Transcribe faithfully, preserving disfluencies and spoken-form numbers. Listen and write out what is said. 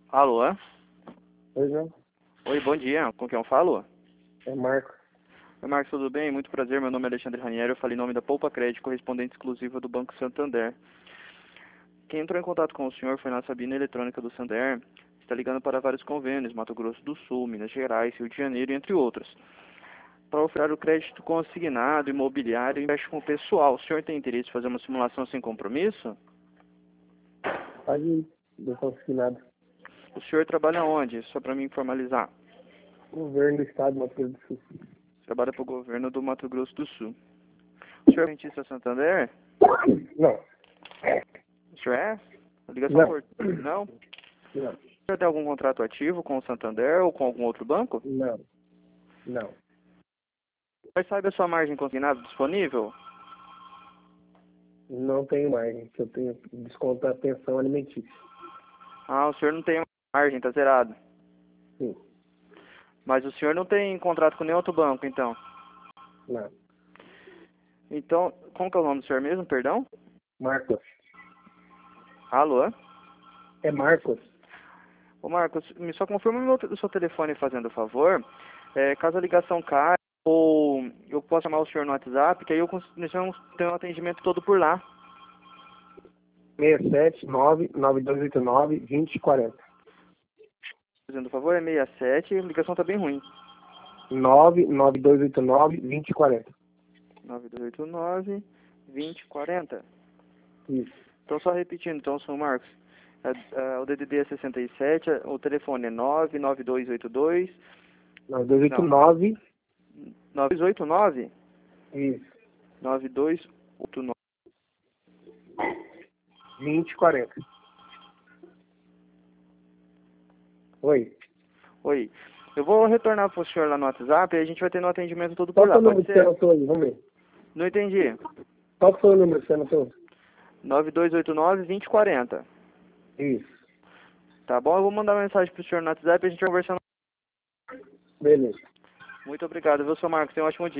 Alô? Pois não. Oi, bom dia. Com quem eu falo? É Marco. Oi, Marcos, tudo bem? Muito prazer. Meu nome é Alexandre Ranieri. Eu falei em nome da Poupa Crédito, correspondente exclusiva do Banco Santander. Quem entrou em contato com o senhor foi na Sabina Eletrônica do Santander. Está ligando para vários convênios, Mato Grosso do Sul, Minas Gerais, Rio de Janeiro, entre outros. Para ofertar o crédito consignado, imobiliário e empréstimo pessoal. O senhor tem interesse em fazer uma simulação sem compromisso? Pode ir. Não consegui nada. O senhor trabalha onde? Só para me formalizar. Governo do Estado do Mato Grosso do Sul. Trabalha para o governo do Mato Grosso do Sul. O senhor é rentista Santander? Não. O senhor é? A ligação Não. por... Não? Não. O senhor tem algum contrato ativo com o Santander ou com algum outro banco? Não. Não. Mas sabe a sua margem consignada disponível? Não tenho margem. Que eu tenho que descontar a pensão alimentícia. Ah, o senhor não tem margem, tá zerado. Sim. Mas o senhor não tem contrato com nenhum outro banco, então? Não. Então, como que é o nome do senhor mesmo, perdão? Marcos. Alô? É Marcos. Ô Marcos, me só confirma o meu te- o seu telefone fazendo o favor. É, caso a ligação caia, ou eu posso chamar o senhor no WhatsApp, que aí eu cons- nós vamos ter um atendimento todo por lá. seis sete nove nove dois oito nove dois zero quatro zero. Fazendo o favor, é sessenta e sete, a ligação tá bem ruim. nove nove dois oito nove dois zero quatro zero. nove dois oito nove, vinte e quarenta. Isso. Então, só repetindo, então, senhor Marcos, é, é, o D D D é sessenta e sete, é, o telefone é nove nove dois oito dois, nove dois oito não, nove. nove dois oito nove, Isso. nove dois oito nove. vinte e quarenta. Oi. Oi, eu vou retornar para o senhor lá no WhatsApp e a gente vai ter no atendimento todo por Qual foi lá, o número pode que você ser? anotou aí? Vamos ver. Não entendi. Qual foi o número que você anotou? nove dois oito nove, vinte e quarenta. Isso. Tá bom? Eu vou mandar mensagem para o senhor no WhatsApp e a gente vai conversando. Beleza. Muito obrigado, viu, senhor Marcos? Tenha um ótimo dia.